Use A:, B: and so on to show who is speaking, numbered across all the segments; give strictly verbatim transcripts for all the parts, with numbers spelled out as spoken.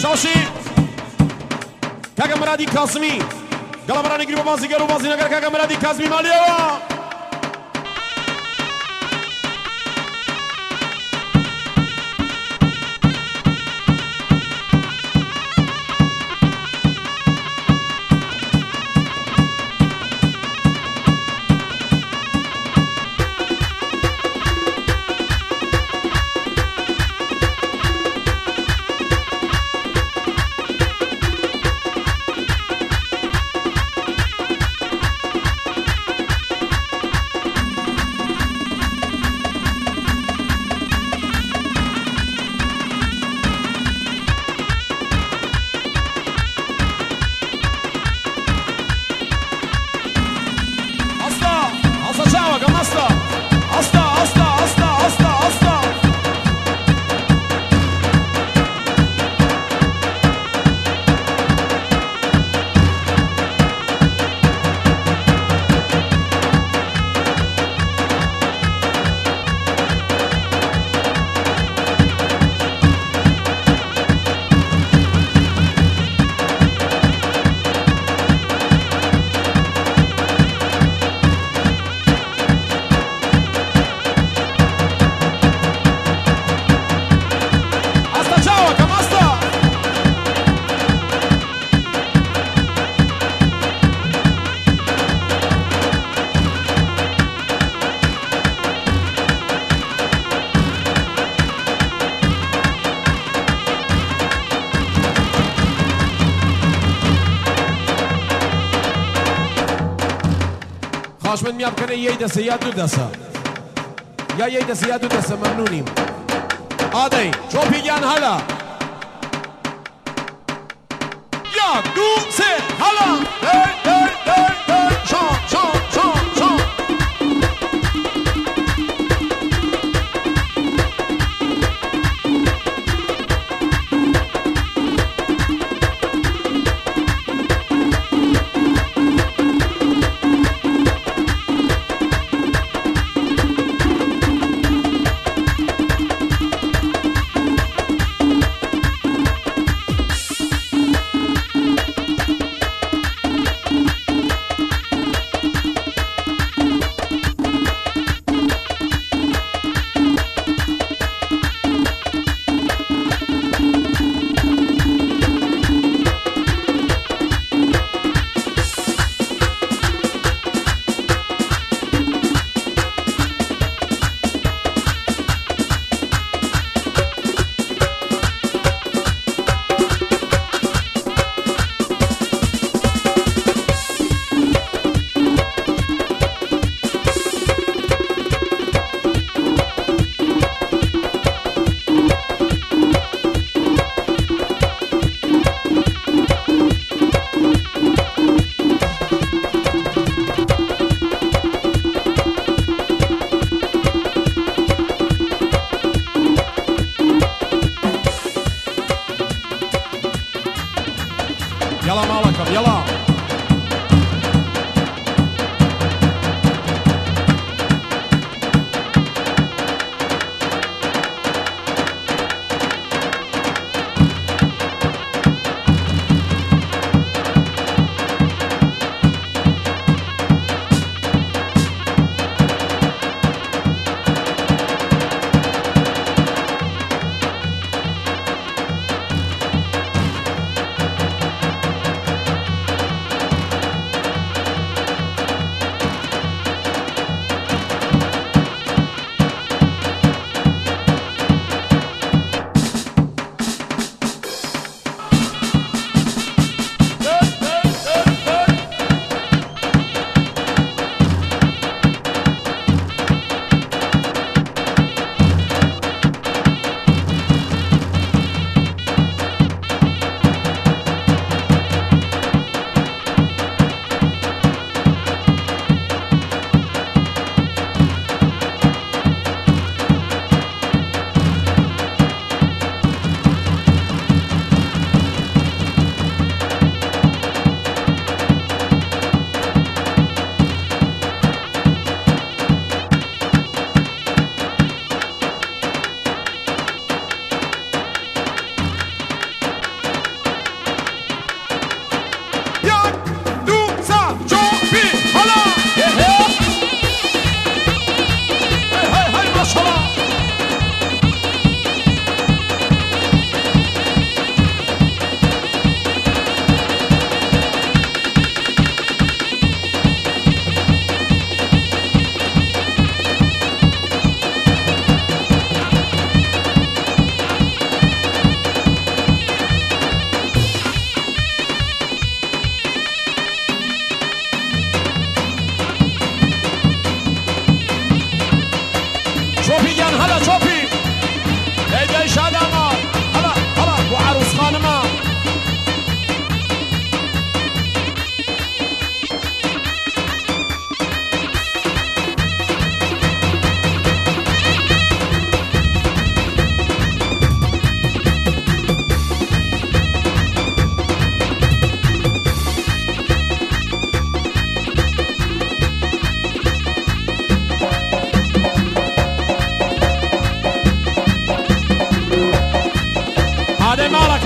A: باشی کاکا مرادی کاظمی گلا برای نگیری با بازیگر و بازیگر کاکا مرادی کاظمی مالیه خواهشمند میاد کنه یه دسته یا دو دسته یا یه دسته یا دو دسته ممنونیم آدی چو پیگن حالا یا دو سه حالا دی دی دی دی شان شان شان شان يلا مالكم يلا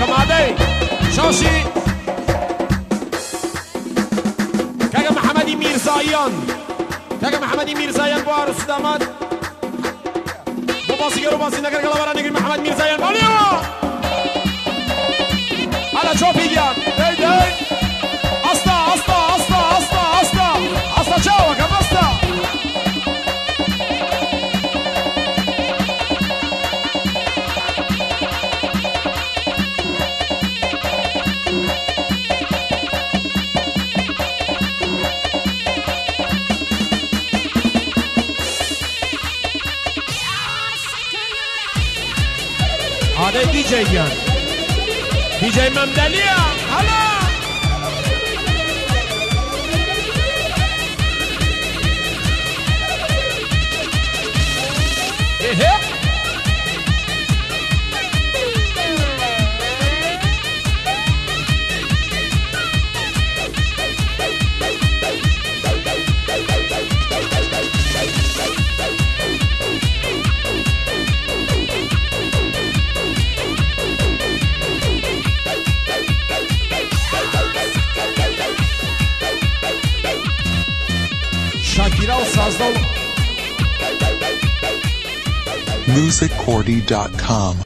A: مادي شاشي كاكا محمدي ميرزايان كاكا محمدي ميرزايان بو عروس داماد بو باسي گرو باسي نگر گلا برا نگر محمد ميرزايان باليو على چوپیگیان دی دی استا استا استا استا استا استا چاوا کم استا هذا دي جي جان دي جي ممدلية هلا ايه شاکیرا و سازدال
B: music cordy dot com